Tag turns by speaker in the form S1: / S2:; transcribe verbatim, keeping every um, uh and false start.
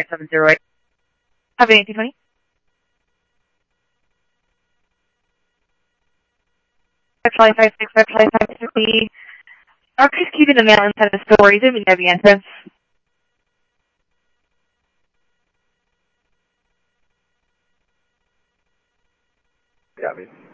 S1: five seven zero eight. Have eighteen twenty. Charlie five six five Charlie five six three. Uh, please keep in the mail inside the store. He's in the entrance.
S2: Copy.